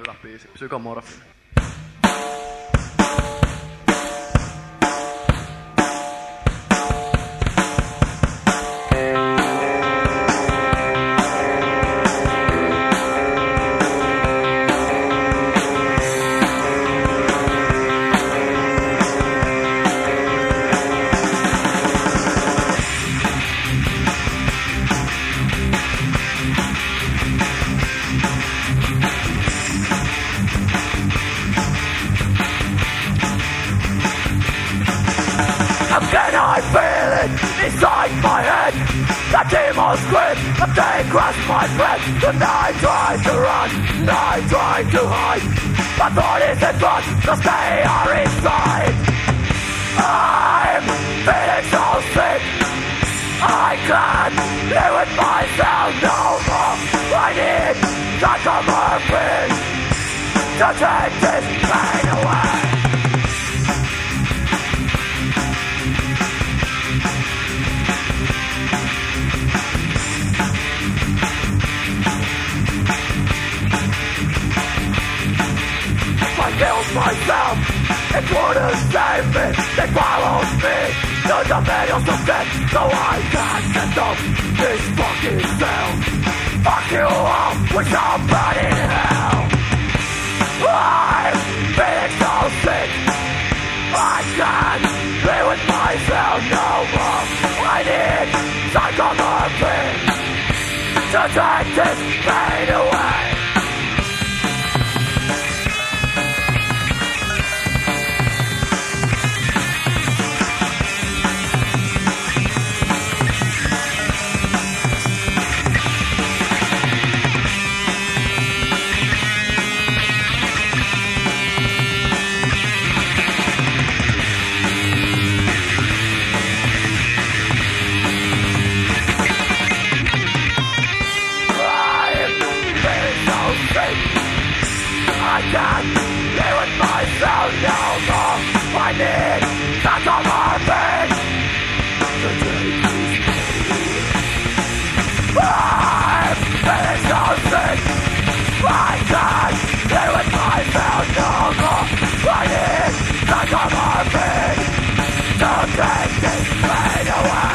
hyvä biisi. Psykomorfin. I feel it inside my head. The demon's grip, and they grasp my breath. And I try to run, and I try to hide. My thought is in front, cause they are inside. I'm feeling so sick, I can't live with myself no more. I need psychomorphin to take this pain away. Kills myself, it wouldn't save me. They follow me to the middle of death, so I can't get off this fucking cell. Fuck you all with somebody in hell. I'm feeling so sick, I can't live with myself no more. I need psychomorphin to take this pain away. I can't live with myself no more. I need psychomorphin to take this pain. I'm feeling so sick, I can't live with myself no more. I need psychomorphin to take this pain away.